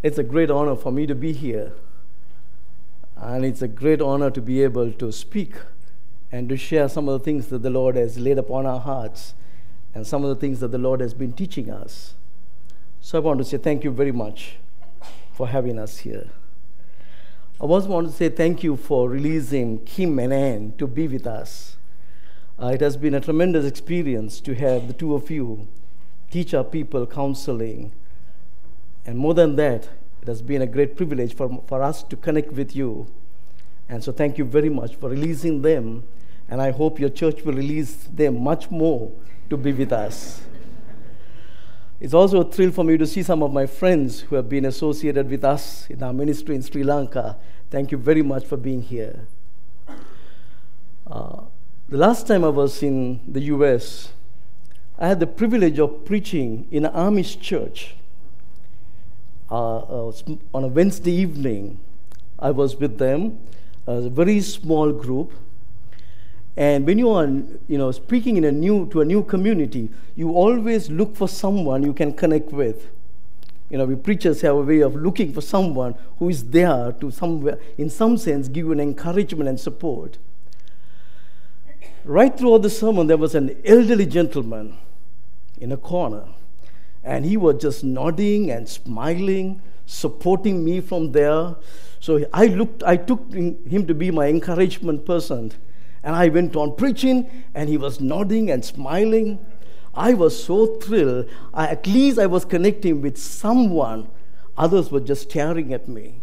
It's a great honor for me to be here. And it's a great honor to be able to speak and to share some of the things that the Lord has laid upon our hearts and some of the things that the Lord has been teaching us. So I want to say thank you very much for having us here. I also want to say thank you for releasing Kim and Ann to be with us. It has been a tremendous experience to have the two of you teach our people counseling. And more than that, it has been a great privilege for us to connect with you. And so thank you very much for releasing them. And I hope your church will release them much more to be with us. It's also a thrill for me to see some of my friends who have been associated with us in our ministry in Sri Lanka. Thank you very much for being here. The last time I was in the U.S., I had the privilege of preaching in an Amish church. On a Wednesday evening, I was with them, a very small group. And when you are, speaking to a new community, you always look for someone you can connect with. We preachers have a way of looking for someone who is there to somewhere, in some sense, give you an encouragement and support. Right throughout the sermon, there was an elderly gentleman in a corner. And he was just nodding and smiling, supporting me from there. So I took him to be my encouragement person. And I went on preaching, and he was nodding and smiling. I was so thrilled. At least I was connecting with someone. Others were just staring at me.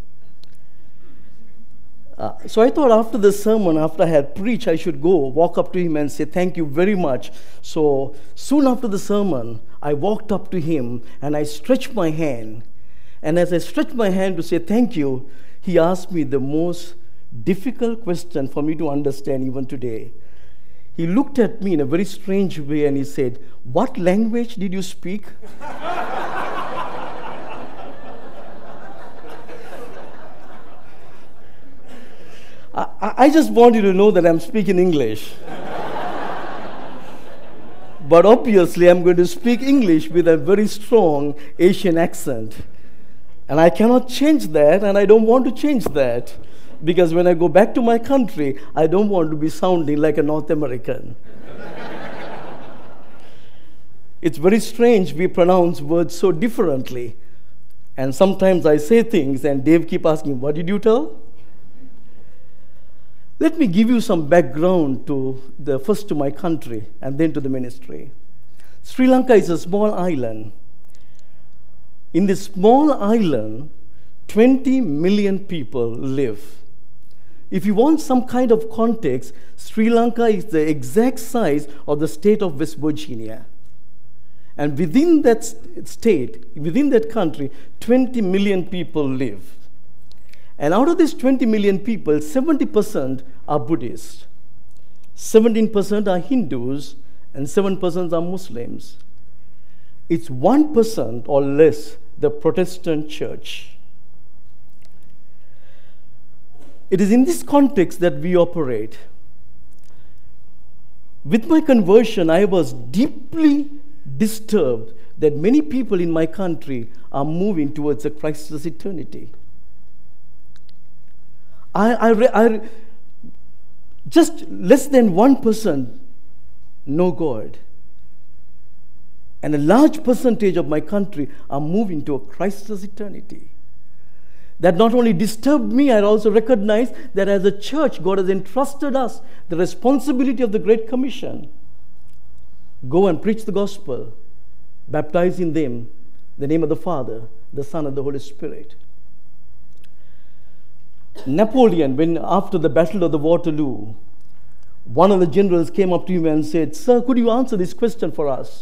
So I thought after the sermon, after I had preached, I should go walk up to him and say, thank you very much. So soon after the sermon, I walked up to him and I stretched my hand. And as I stretched my hand to say thank you, he asked me the most difficult question for me to understand even today. He looked at me in a very strange way and he said, "What language did you speak?" I just want you to know that I'm speaking English. But obviously, I'm going to speak English with a very strong Asian accent. And I cannot change that, and I don't want to change that. Because when I go back to my country, I don't want to be sounding like a North American. It's very strange we pronounce words so differently. And sometimes I say things, and Dave keep asking, what did you tell? Let me give you some background first to my country and then to the ministry. Sri Lanka is a small island. In this small island, 20 million people live. If you want some kind of context, Sri Lanka is the exact size of the state of West Virginia. And within that state, within that country, 20 million people live. And out of these 20 million people, 70% are Buddhists, 17% are Hindus, and 7% are Muslims. It's 1% or less the Protestant church. It is in this context that we operate. With my conversion, I was deeply disturbed that many people in my country are moving towards a Christless eternity. Just less than 1% know God. And a large percentage of my country are moving to a Christless eternity. That not only disturbed me, I also recognized that as a church, God has entrusted us the responsibility of the Great Commission. Go and preach the gospel, baptizing them in the name of the Father, the Son, and the Holy Spirit. Napoleon, after the Battle of the Waterloo, one of the generals came up to him and said, "Sir, could you answer this question for us?"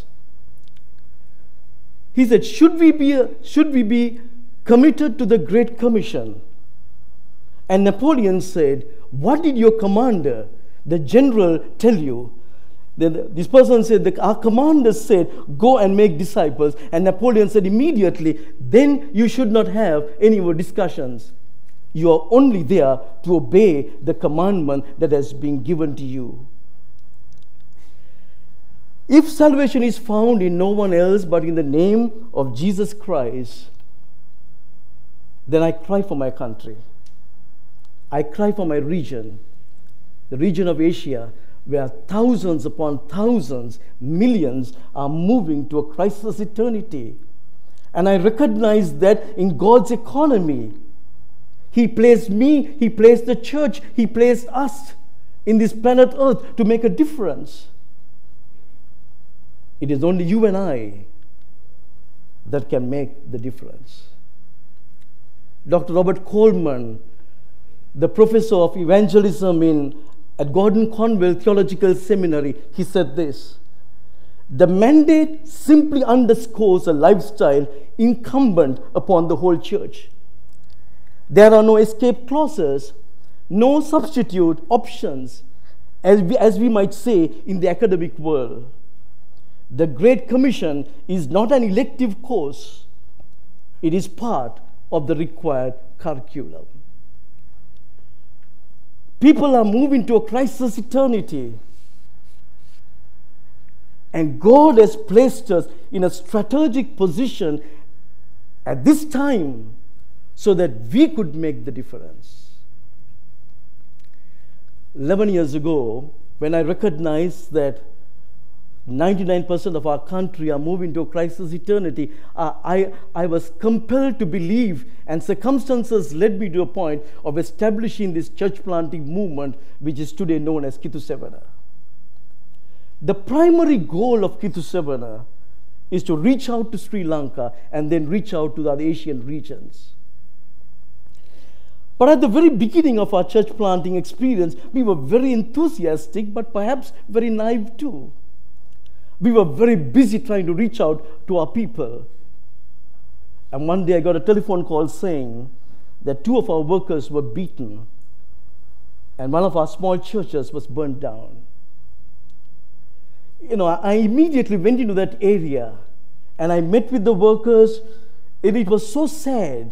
He said, should we be committed to the Great Commission? And Napoleon said, "What did your commander, the general, tell you?" This person said, "Our commander said, go and make disciples." And Napoleon said immediately, "Then you should not have any more discussions. You are only there to obey the commandment that has been given to you." If salvation is found in no one else but in the name of Jesus Christ, then I cry for my country. I cry for my region, the region of Asia, where thousands upon thousands, millions are moving to a Christless eternity. And I recognize that in God's economy, He placed me, He placed the church, He placed us in this planet Earth to make a difference. It is only you and I that can make the difference. Dr. Robert Coleman, the professor of evangelism at Gordon Conwell Theological Seminary, he said this: the mandate simply underscores a lifestyle incumbent upon the whole church. There are no escape clauses, no substitute options, as we might say in the academic world. The Great Commission is not an elective course. It is part of the required curriculum. People are moving to a Christless eternity. And God has placed us in a strategic position at this time so that we could make the difference. 11 years ago, when I recognized that 99% of our country are moving to a Christless eternity, I was compelled to believe, and circumstances led me to a point of establishing this church planting movement, which is today known as Kittu Sevana. The primary goal of Kittu Sevana is to reach out to Sri Lanka and then reach out to the other Asian regions. But at the very beginning of our church planting experience, we were very enthusiastic, but perhaps very naive too. We were very busy trying to reach out to our people. And one day I got a telephone call saying that 2 of our workers were beaten and one of our small churches was burned down. I immediately went into that area and I met with the workers, and it was so sad.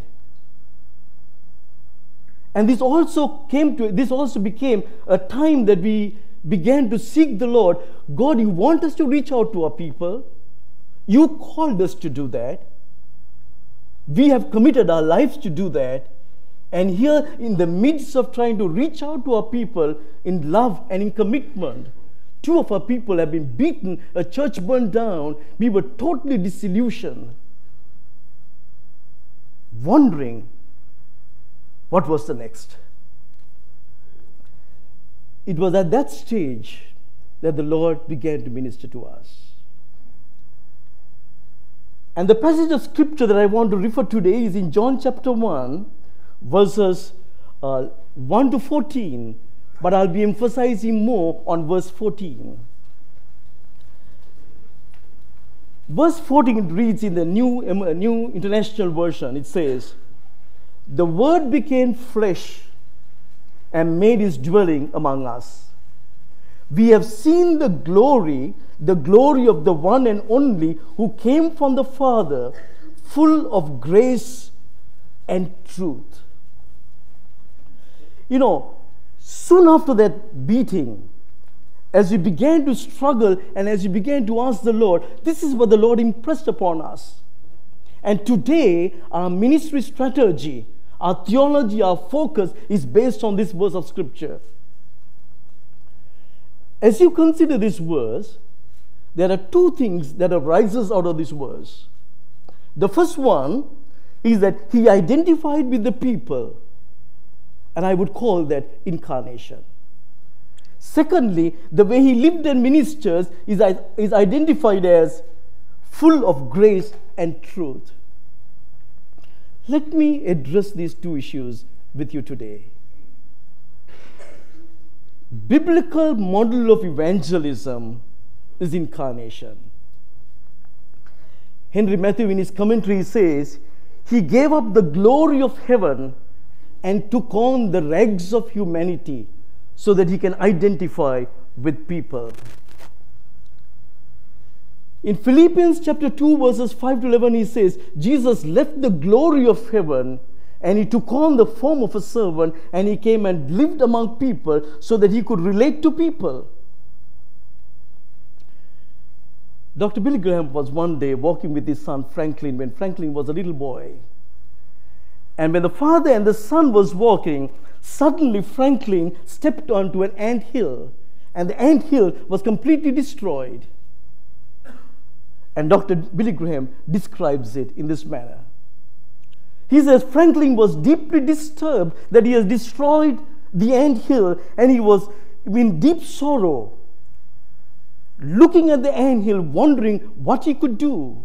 And this also became a time that we began to seek the Lord. God, you want us to reach out to our people. You called us to do that. We have committed our lives to do that. And here, in the midst of trying to reach out to our people in love and in commitment, 2 of our people have been beaten, a church burned down. We were totally disillusioned, wondering what was the next. It was at that stage that the Lord began to minister to us. And the passage of scripture that I want to refer today is in John chapter 1, verses 1 to 14, but I'll be emphasizing more on verse 14. Verse 14 reads in the New International Version. It says, "The Word became flesh and made His dwelling among us. We have seen the glory of the one and only who came from the Father, full of grace and truth." Soon after that beating, as we began to struggle and as we began to ask the Lord, this is what the Lord impressed upon us. And today, our ministry strategy, our theology, our focus is based on this verse of Scripture. As you consider this verse, there are 2 things that arises out of this verse. The first one is that He identified with the people, and I would call that incarnation. Secondly, the way He lived and ministers is identified as full of grace and truth. Let me address these 2 issues with you today. Biblical model of evangelism is incarnation. Henry Matthew in his commentary says, "He gave up the glory of heaven and took on the rags of humanity so that He can identify with people." In Philippians chapter 2, verses 5 to 11, he says, Jesus left the glory of heaven and He took on the form of a servant, and He came and lived among people so that He could relate to people. Dr. Billy Graham was one day walking with his son Franklin when Franklin was a little boy. And when the father and the son was walking, suddenly Franklin stepped onto an ant hill, and the ant hill was completely destroyed. And Dr. Billy Graham describes it in this manner. He says Franklin was deeply disturbed that he has destroyed the ant hill, and he was in deep sorrow, looking at the ant hill, wondering what he could do.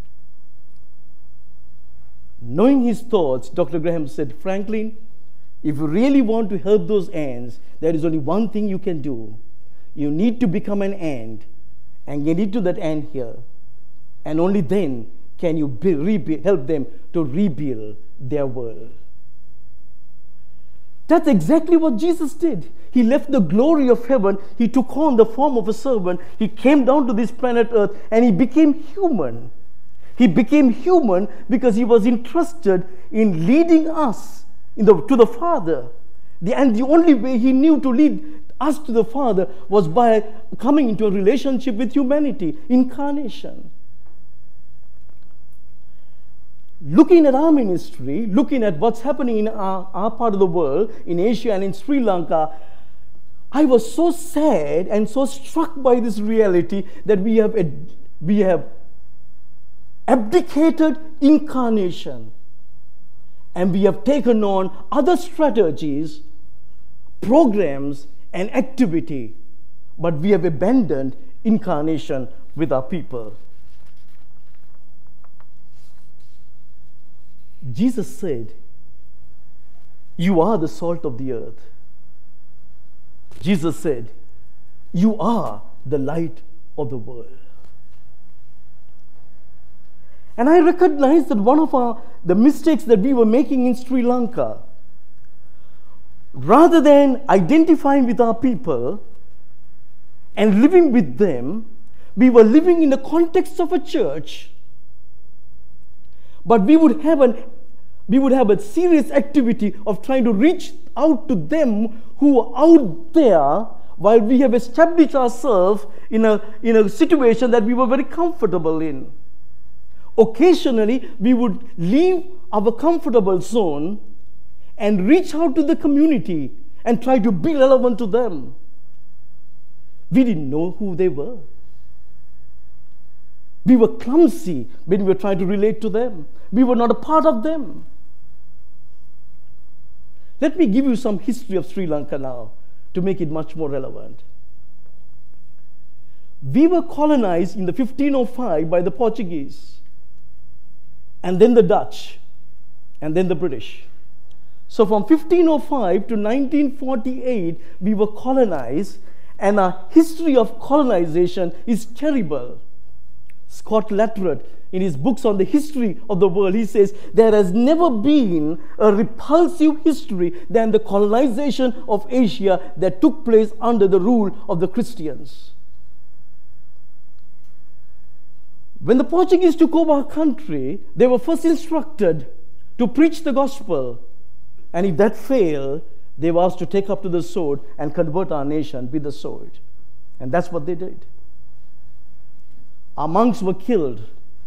Knowing his thoughts, Dr. Graham said, Franklin, if you really want to help those ants, there is only one thing you can do. You need to become an ant and get into that ant hill, and only then can you help them to rebuild their world. That's exactly what Jesus did. He left the glory of heaven. He took on the form of a servant. He came down to this planet Earth, and he became human. He became human because he was entrusted in leading us to the Father. And the only way he knew to lead us to the Father was by coming into a relationship with humanity, incarnation. Looking at our ministry, looking at what's happening in our part of the world, in Asia and in Sri Lanka, I was so sad and so struck by this reality that we have abdicated incarnation, and we have taken on other strategies, programs, and activity, but we have abandoned incarnation with our people. Jesus said, you are the salt of the earth. Jesus said, you are the light of the world. And I recognize that one of the mistakes that we were making in Sri Lanka, rather than identifying with our people and living with them, we were living in the context of a church, but we would have a serious activity of trying to reach out to them who are out there, while we have established ourselves in a situation that we were very comfortable in. Occasionally, we would leave our comfortable zone and reach out to the community and try to be relevant to them. We didn't know who they were. We were clumsy when we were trying to relate to them. We were not a part of them. Let me give you some history of Sri Lanka now to make it much more relevant. We were colonized in the 1505 by the Portuguese, and then the Dutch, and then the British. So from 1505 to 1948, we were colonized, and our history of colonization is terrible. Scott Luttrell, in his books on the history of the world, he says, there has never been a repulsive history than the colonization of Asia that took place under the rule of the Christians. When the Portuguese took over our country, they were first instructed to preach the gospel. And if that failed, they were asked to take up to the sword and convert our nation with the sword. And that's what they did. Our monks were killed.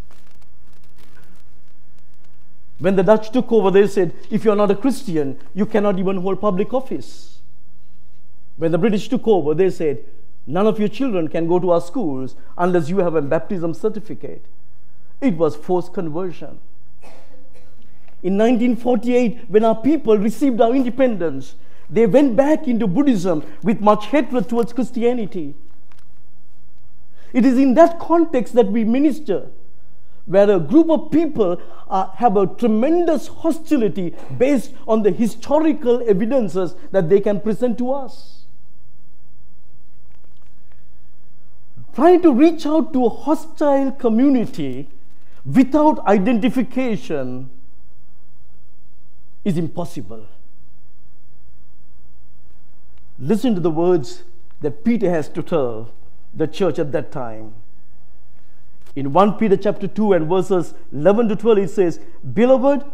When the Dutch took over, they said, if you're not a Christian, you cannot even hold public office. When the British took over, they said, none of your children can go to our schools unless you have a baptism certificate. It was forced conversion. In 1948, when our people received our independence, they went back into Buddhism with much hatred towards Christianity. It is in that context that we minister, where a group of people have a tremendous hostility based on the historical evidences that they can present to us. Trying to reach out to a hostile community without identification is impossible. Listen to the words that Peter has to tell the church at that time. In 1 Peter chapter 2 and verses 11 to 12, it says, Beloved,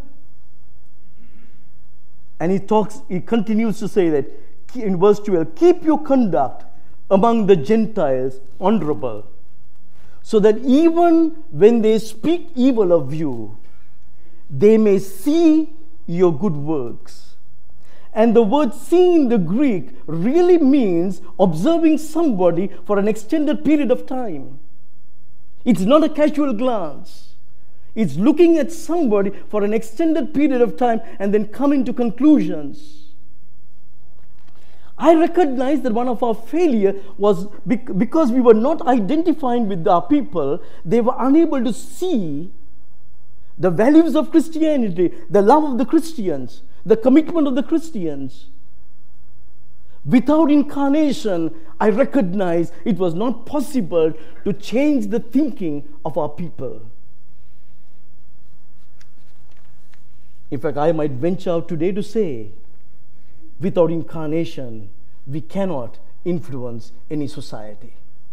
and he continues to say that in verse 12, keep your conduct among the Gentiles honorable, so that even when they speak evil of you, they may see your good works. And the word see in the Greek really means observing somebody for an extended period of time. It's not a casual glance. It's looking at somebody for an extended period of time and then coming to conclusions. I recognize that one of our failure was because we were not identifying with our people, they were unable to see the values of Christianity, the love of the Christians, the commitment of the Christians. Without incarnation, I recognize it was not possible to change the thinking of our people. In fact, I might venture out today to say, without incarnation, we cannot influence any society.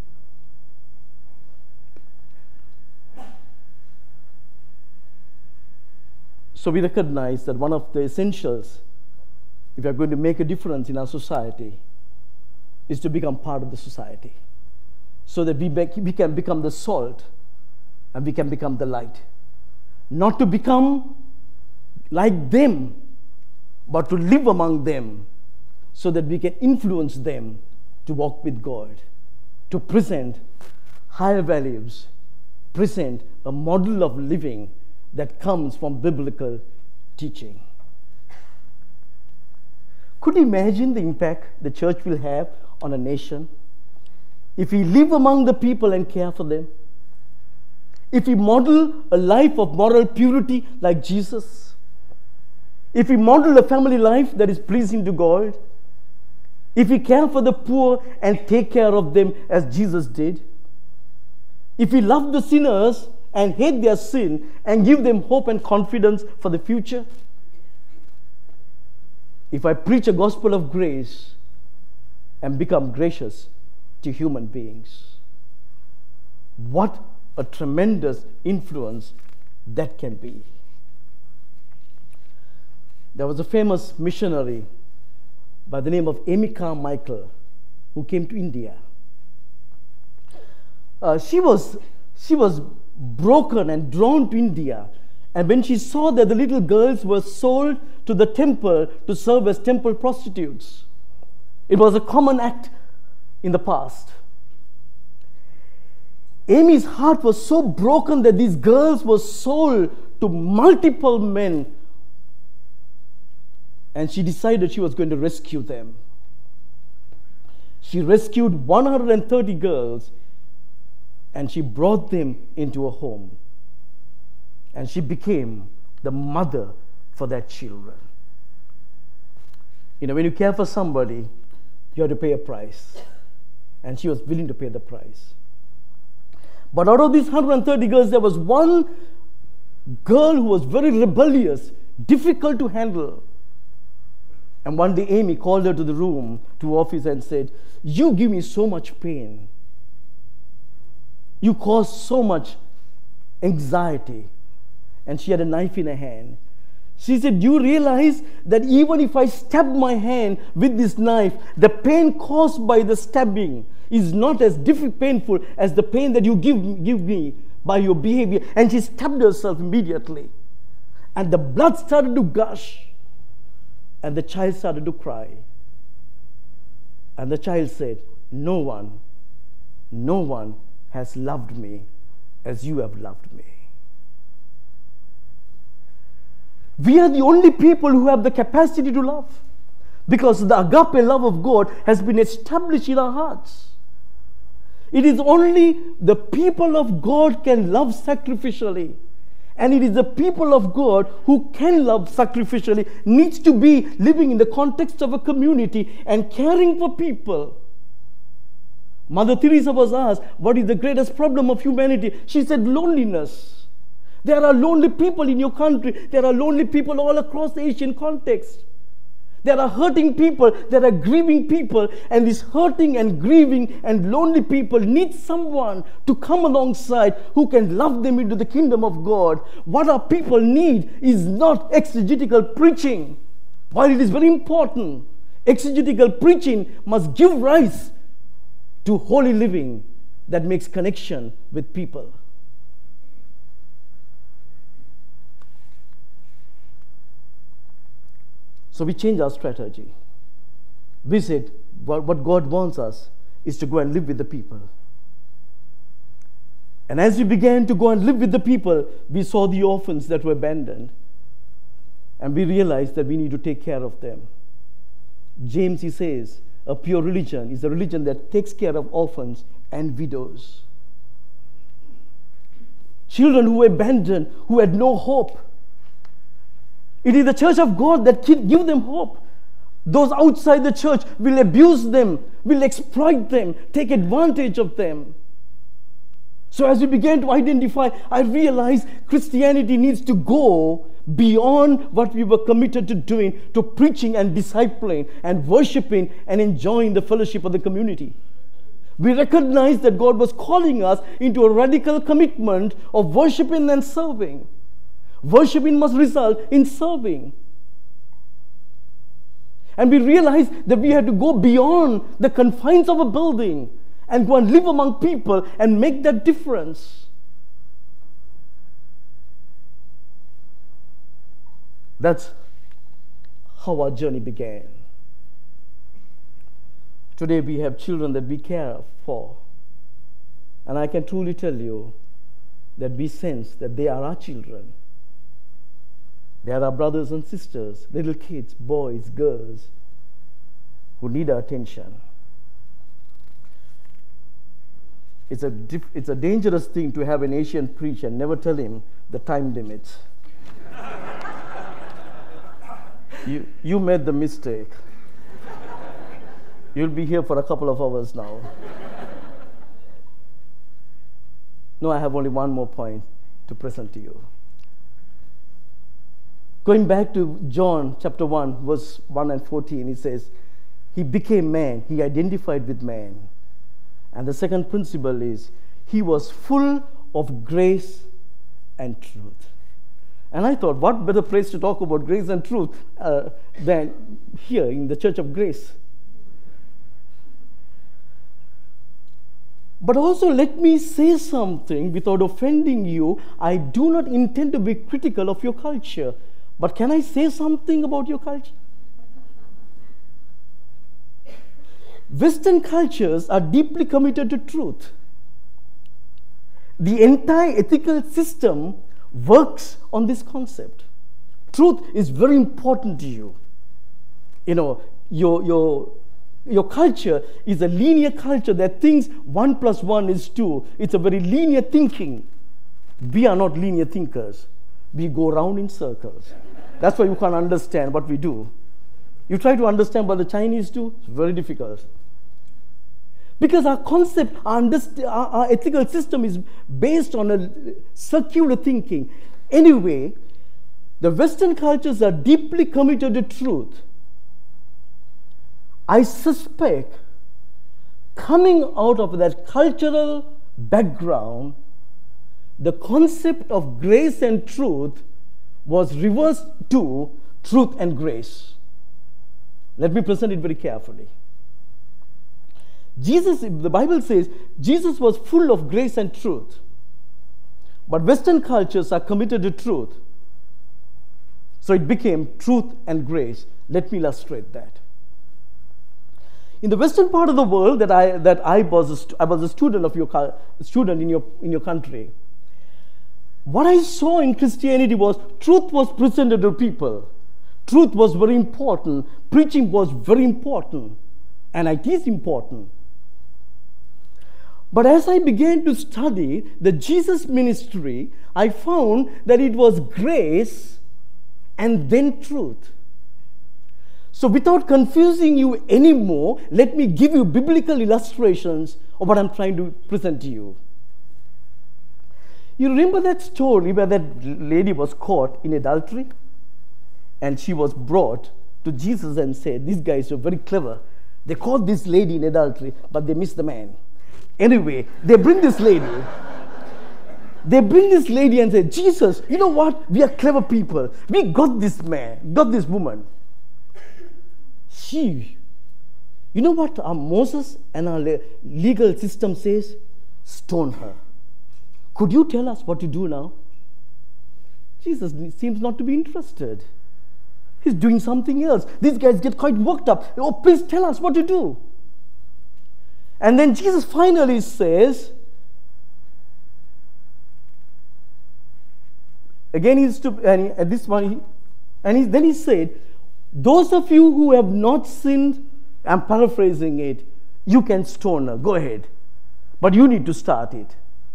So we recognize that one of the essentials, if we are going to make a difference in our society, is to become part of the society, so that we can become the salt and we can become the light. Not to become like them, but to live among them, so that we can influence them to walk with God, to present higher values, present a model of living that comes from biblical teaching. Could you imagine the impact the church will have on a nation if we live among the people and care for them? If we model a life of moral purity like Jesus? If we model a family life that is pleasing to God? If we care for the poor and take care of them as Jesus did? If we love the sinners and hate their sin and give them hope and confidence for the future? If I preach a gospel of grace and become gracious to human beings, what a tremendous influence that can be. There was a famous missionary by the name of Amy Carmichael who came to India. She was broken and drawn to India, and when she saw that the little girls were sold to the temple to serve as temple prostitutes, it was a common act in the past. Amy's heart was so broken that these girls were sold to multiple men, and she decided she was going to rescue them. She rescued 130 girls and she brought them into a home. And she became the mother for their children. You know, when you care for somebody, you have to pay a price. And she was willing to pay the price. But out of these 130 girls, there was one girl who was very rebellious, difficult to handle. And one day Amy called her to the room, to office, and said, "You give me so much pain. You cause so much anxiety." And she had a knife in her hand. She said, "Do you realize that even if I stab my hand with this knife, the pain caused by the stabbing is not as painful as the pain that you give me by your behavior?" And she stabbed herself immediately. And the blood started to gush. And the child started to cry. And the child said, no one has loved me as you have loved me." We are the only people who have the capacity to love, because the agape love of God has been established in our hearts. It is only the people of God can love sacrificially. And it is the people of God who can love sacrificially, needs to be living in the context of a community and caring for people. Mother Teresa was asked, what is the greatest problem of humanity? She said, loneliness. There are lonely people in your country. There are lonely people all across the Asian context. There are hurting people. There are grieving people. And these hurting and grieving and lonely people need someone to come alongside who can love them into the kingdom of God. What our people need is not exegetical preaching. While it is very important, exegetical preaching must give rise to holy living that makes connection with people. So we changed our strategy. We said, what God wants us is to go and live with the people. And as we began to go and live with the people, we saw the orphans that were abandoned. And we realized that we need to take care of them. James, he says, a pure religion is a religion that takes care of orphans and widows. Children who were abandoned, who had no hope. It is the church of God that can give them hope. Those outside the church will abuse them, will exploit them, take advantage of them. So as we began to identify, I realized Christianity needs to go beyond what we were committed to doing, to preaching and discipling and worshiping and enjoying the fellowship of the community. We recognized that God was calling us into a radical commitment of worshiping and serving. Worshiping must result in serving. And we realized that we had to go beyond the confines of a building and go and live among people and make that difference. That's how our journey began. Today we have children that we care for. And I can truly tell you that we sense that they are our children. They are our brothers and sisters, little kids, boys, girls, who need our attention. It's a dangerous thing to have an Asian preach and never tell him the time limit. You made the mistake. You'll be here for a couple of hours now. No, I have only one more point to present to you. Going back to John chapter 1, verse 1 and 14, it says, He became man, He identified with man. And the second principle is, He was full of grace and truth. And I thought, what better place to talk about grace and truth than here in the Church of Grace? But also, let me say something without offending you. I do not intend to be critical of your culture. But can I say something about your culture? Western cultures are deeply committed to truth. The entire ethical system works on this concept. Truth is very important to you. You know, your culture is a linear culture that thinks 1 + 1 is 2. It's a very linear thinking. We are not linear thinkers. We go round in circles. That's why you can't understand what we do. You try to understand what the Chinese do, it's very difficult. Because our concept, our ethical system is based on a circular thinking. Anyway, the Western cultures are deeply committed to truth. I suspect coming out of that cultural background, the concept of grace and truth was reversed to truth and grace. Let me present it very carefully. The Bible says, Jesus was full of grace and truth. But Western cultures are committed to truth. So it became truth and grace. Let me illustrate that. In the Western part of the world I was a student in your country. What I saw in Christianity was truth was presented to people. Truth was very important. Preaching was very important. And it is important. But as I began to study the Jesus ministry, I found that it was grace and then truth. So without confusing you anymore, let me give you biblical illustrations of what I'm trying to present to you. You remember that story where that lady was caught in adultery? And she was brought to Jesus and said, these guys are very clever. They caught this lady in adultery, but they missed the man. Anyway, they bring this lady. They bring this lady and say, Jesus, you know what? We are clever people. We got this man, got this woman. You know what our Moses and our legal system says? Stone her. Could you tell us what to do now? Jesus seems not to be interested. He's doing something else. These guys get quite worked up. Oh, please tell us what to do. And then Jesus finally says, again he's to, and at this one, then he said, those of you who have not sinned, I'm paraphrasing it, you can stone her, go ahead. But you need to start it.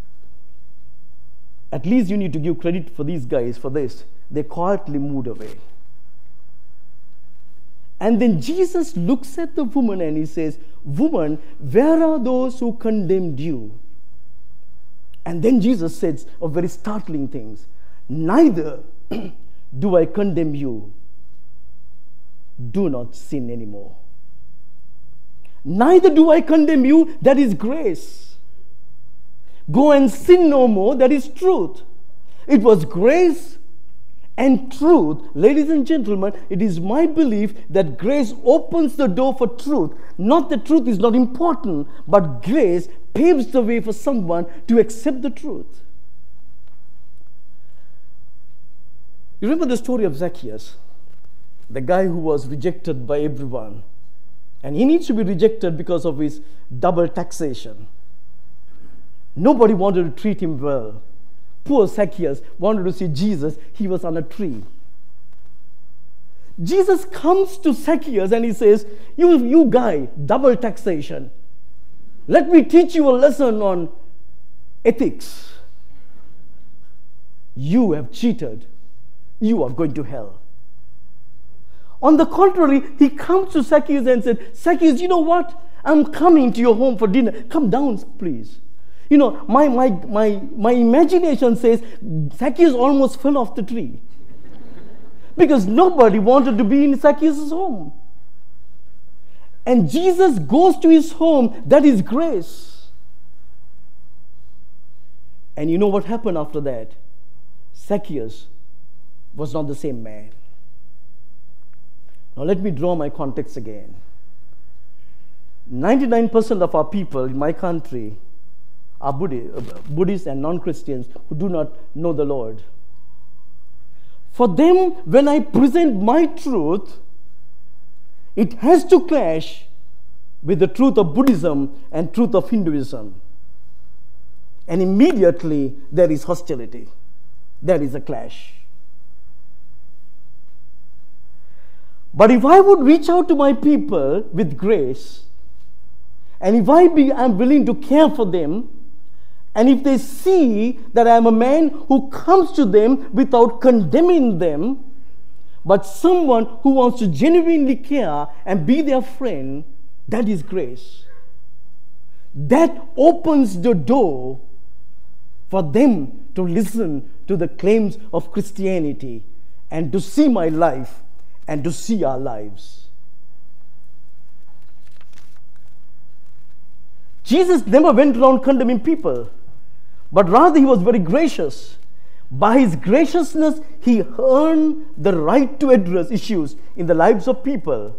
At least you need to give credit for these guys for this. They quietly moved away. And then Jesus looks at the woman and he says, woman, where are those who condemned you? And then Jesus says a very startling things. Neither do I condemn you. Do not sin anymore. Neither do I condemn you. That is grace. Go and sin no more. That is truth. It was grace and truth. Ladies and gentlemen, it is my belief that grace opens the door for truth. Not that truth is not important, but grace paves the way for someone to accept the truth. You remember the story of Zacchaeus, the guy who was rejected by everyone. And he needs to be rejected because of his double taxation. Nobody wanted to treat him well. Poor Zacchaeus wanted to see Jesus. He was on a tree. Jesus comes to Zacchaeus and he says, you guy, double taxation. Let me teach you a lesson on ethics. You have cheated. You are going to hell. On the contrary, he comes to Zacchaeus and said, Zacchaeus, you know what? I'm coming to your home for dinner. Come down, please. You know, my imagination says Zacchaeus almost fell off the tree. Because nobody wanted to be in Zacchaeus' home. And Jesus goes to his home. That is grace. And you know what happened after that? Zacchaeus was not the same man. Now let me draw my context again. 99% of our people in my country are Buddhists and non-Christians who do not know the Lord. For them, when I present my truth, it has to clash with the truth of Buddhism and truth of Hinduism. And immediately there is hostility. There is a clash. But if I would reach out to my people with grace, and if I'm willing to care for them, and if they see that I am a man who comes to them without condemning them, but someone who wants to genuinely care and be their friend, that is grace. That opens the door for them to listen to the claims of Christianity and to see my life and to see our lives. Jesus never went around condemning people, but rather he was very gracious. By his graciousness, he earned the right to address issues in the lives of people.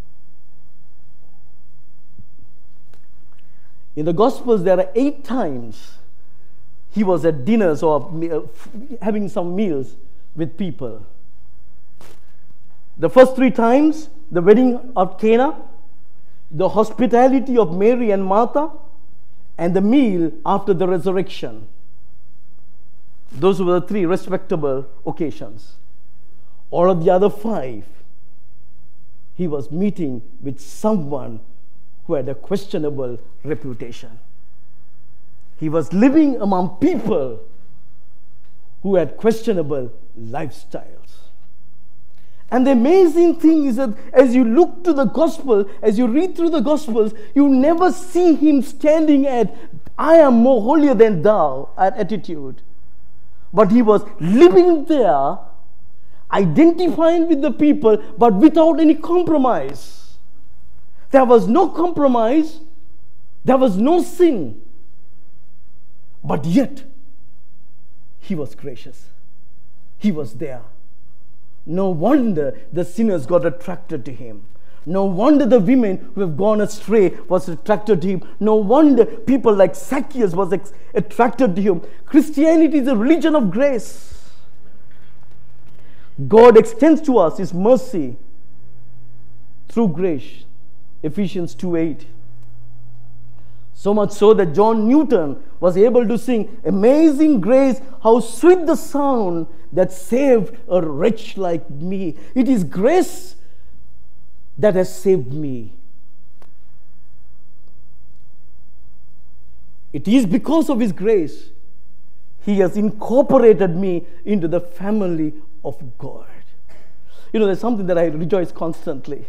In the Gospels, there are 8 times he was at dinners or having some meals with people. The first 3 times, the wedding of Cana, the hospitality of Mary and Martha, and the meal after the resurrection. Those were the 3 respectable occasions. All of the other 5, he was meeting with someone who had a questionable reputation. He was living among people who had questionable lifestyles. And the amazing thing is that as you look to the gospel, as you read through the gospels, you never see him standing at, I am more holier than thou, attitude. But he was living there, identifying with the people, but without any compromise. There was no compromise. There was no sin. But yet, he was gracious. He was there. No wonder the sinners got attracted to him. No wonder the women who have gone astray was attracted to him. No wonder people like Zacchaeus was attracted to him. Christianity is a religion of grace. God extends to us His mercy through grace. Ephesians 2:8. So much so that John Newton was able to sing, "Amazing grace, how sweet the sound that saved a wretch like me." It is grace that has saved me. It is because of His grace He has incorporated me into the family of God. You know, there's something that I rejoice constantly.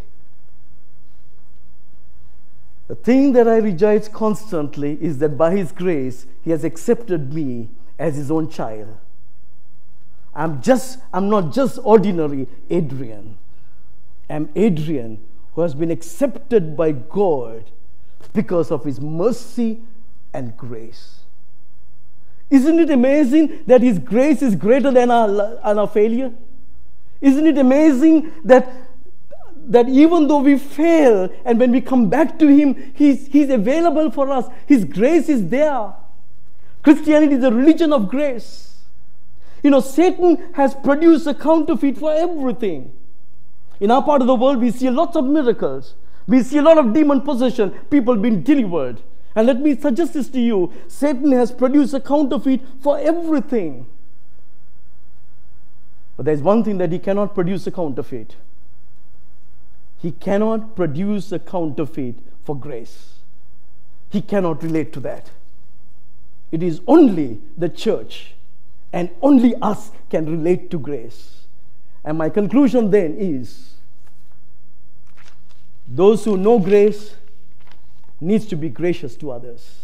The thing that I rejoice constantly is that by His grace, He has accepted me as His own child. I'm not just ordinary Adrian. I'm Adrian who has been accepted by God because of His mercy and grace. Isn't it amazing that His grace is greater than our failure? Isn't it amazing that even though we fail, and when we come back to Him, He's available for us. His grace is there. Christianity is a religion of grace. You know, Satan has produced a counterfeit for everything. In our part of the world, we see lots of miracles. We see a lot of demon possession, people being delivered. And let me suggest this to you. Satan has produced a counterfeit for everything. But there's one thing that he cannot produce a counterfeit. He cannot produce a counterfeit for grace. He cannot relate to that. It is only the church and only us can relate to grace. And my conclusion then is, those who know grace needs to be gracious to others.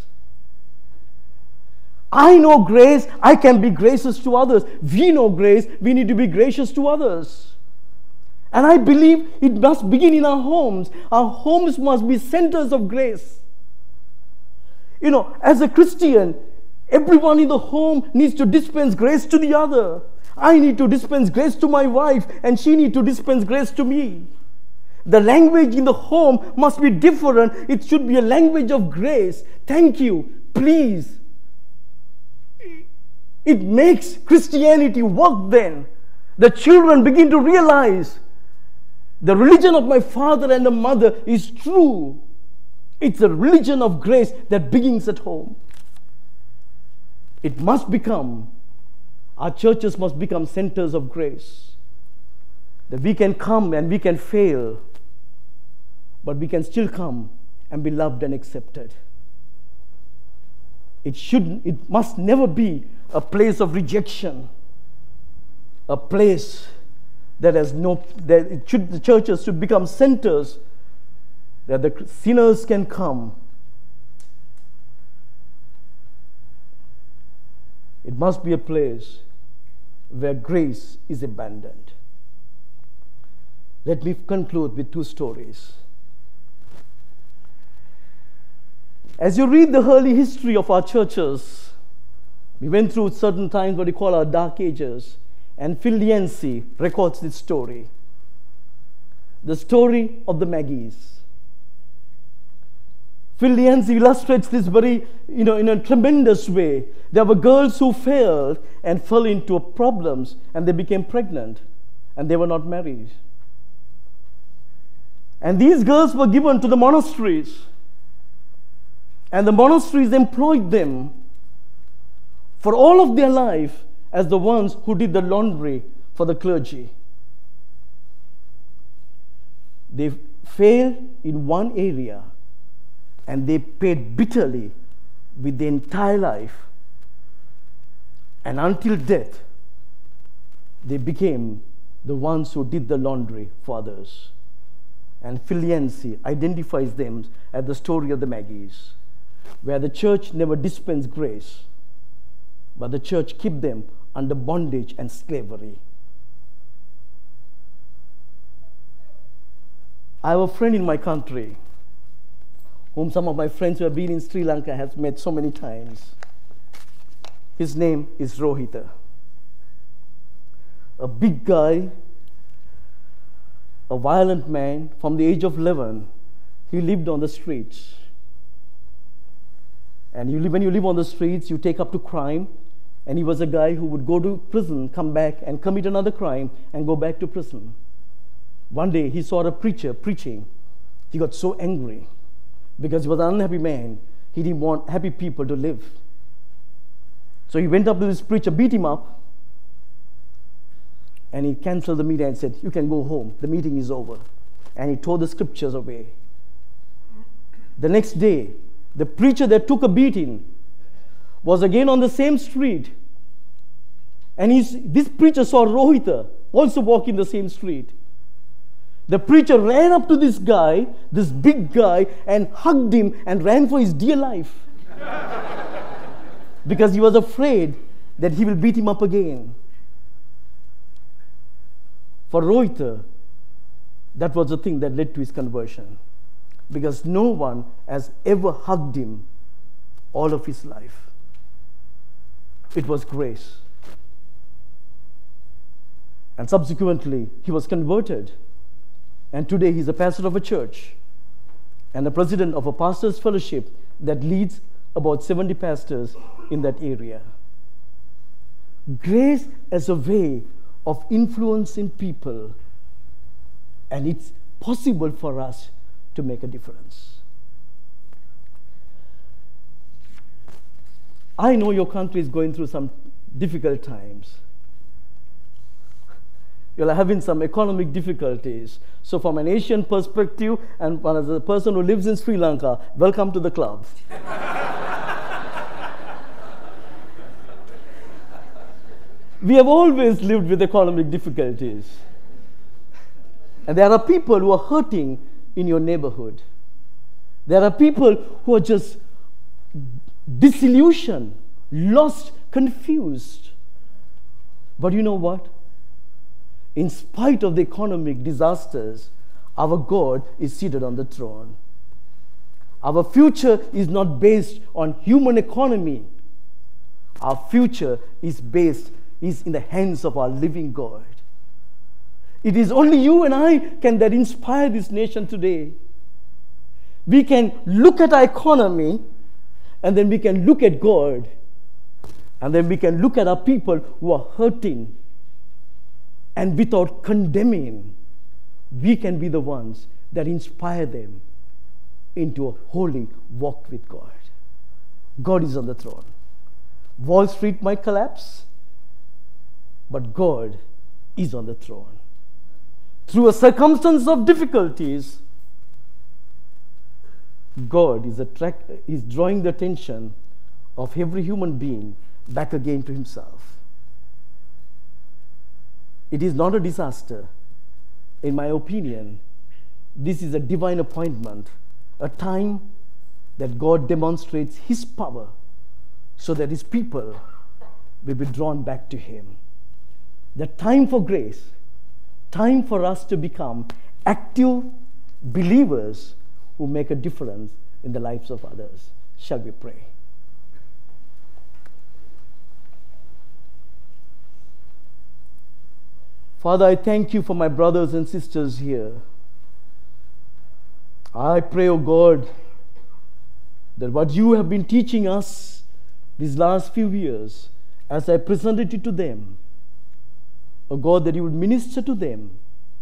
I know grace, I can be gracious to others. We know grace, we need to be gracious to others. And I believe it must begin in our homes. Our homes must be centers of grace. You know, as a Christian, everyone in the home needs to dispense grace to the other. I need to dispense grace to my wife, and she needs to dispense grace to me. The language in the home must be different. It should be a language of grace. Thank you. Please. It makes Christianity work then. The children begin to realize the religion of my father and the mother is true. It's a religion of grace that begins at home. It must become, our churches must become centers of grace. That we can come and we can fail, but we can still come and be loved and accepted. It must never be a place of rejection, a place that has the churches should become centers that the sinners can come. It must be a place where grace is abundant. Let me conclude with two stories. As you read the early history of our churches, we went through certain times what we call our dark ages, and Phil Yancey records this story. The story of the Maggies. Phil Yancey illustrates this very, in a tremendous way. There were girls who failed and fell into problems, and they became pregnant, and they were not married. And these girls were given to the monasteries, and the monasteries employed them for all of their life as the ones who did the laundry for the clergy. They failed in one area, and they paid bitterly with their entire life. And until death, they became the ones who did the laundry for others. And Phil Yancey identifies them as the story of the Maggies, where the church never dispensed grace, but the church kept them under bondage and slavery. I have a friend in my country whom some of my friends who have been in Sri Lanka have met so many times. His name is Rohita. A big guy, a violent man. From the age of 11, he lived on the streets. And when you live on the streets, you take up to crime, And he was a guy who would go to prison, come back and commit another crime and go back to prison. One day he saw a preacher preaching. He got so angry because he was an unhappy man. He didn't want happy people to live. So he went up to this preacher, beat him up, and he canceled the meeting and said, "You can go home. The meeting is over." And he tore the scriptures away. The next day, the preacher that took a beating was again on the same street. And this preacher saw Rohita also walking the same street. The preacher ran up to this guy, this big guy, and hugged him and ran for his dear life. Because he was afraid that he will beat him up again. For Rohita, that was the thing that led to his conversion. Because no one has ever hugged him all of his life. It was grace. And subsequently, he was converted. And today he's a pastor of a church and the president of a pastor's fellowship that leads about 70 pastors in that area. Grace as a way of influencing people, and it's possible for us to make a difference. I know your country is going through some difficult times. You're having some economic difficulties. So from an Asian perspective, and as a person who lives in Sri Lanka, welcome to the club. We have always lived with economic difficulties. And there are people who are hurting in your neighborhood. There are people who are just disillusioned, lost, confused. But you know what? In spite of the economic disasters, our God is seated on the throne. Our future is not based on human economy. Our future is in the hands of our living God. It is only you and I that inspire this nation today. We can look at our economy, and then we can look at God, and then we can look at our people who are hurting. And without condemning, we can be the ones that inspire them into a holy walk with God. God is on the throne. Wall Street might collapse, but God is on the throne. Through a circumstance of difficulties, God is drawing the attention of every human being back again to himself. It is not a disaster. In my opinion, this is a divine appointment, a time that God demonstrates his power so that his people will be drawn back to him. The time for grace, time for us to become active believers who make a difference in the lives of others. Shall we pray? Father, I thank you for my brothers and sisters here. I pray, O God, that what you have been teaching us these last few years, as I presented it to them, O God, that you would minister to them.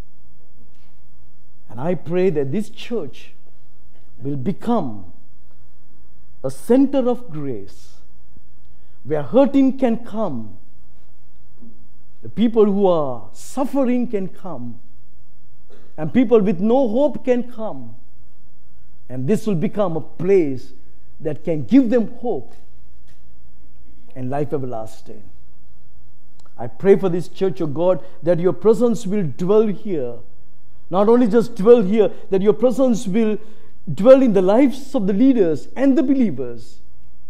And I pray that this church will become a center of grace where hurting can come. The people who are suffering can come, and people with no hope can come. And this will become a place that can give them hope and life everlasting. I pray for this church, O God, that your presence will dwell here. Not only just dwell here, that your presence will dwell in the lives of the leaders and the believers.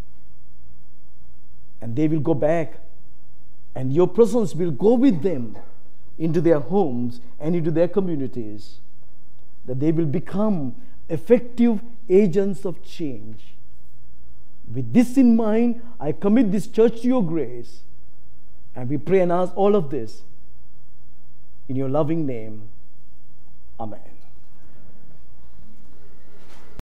And they will go back, and your presence will go with them into their homes and into their communities, that they will become effective agents of change. With this in mind, I commit this church to your grace, and we pray and ask all of this in your loving name. Amen.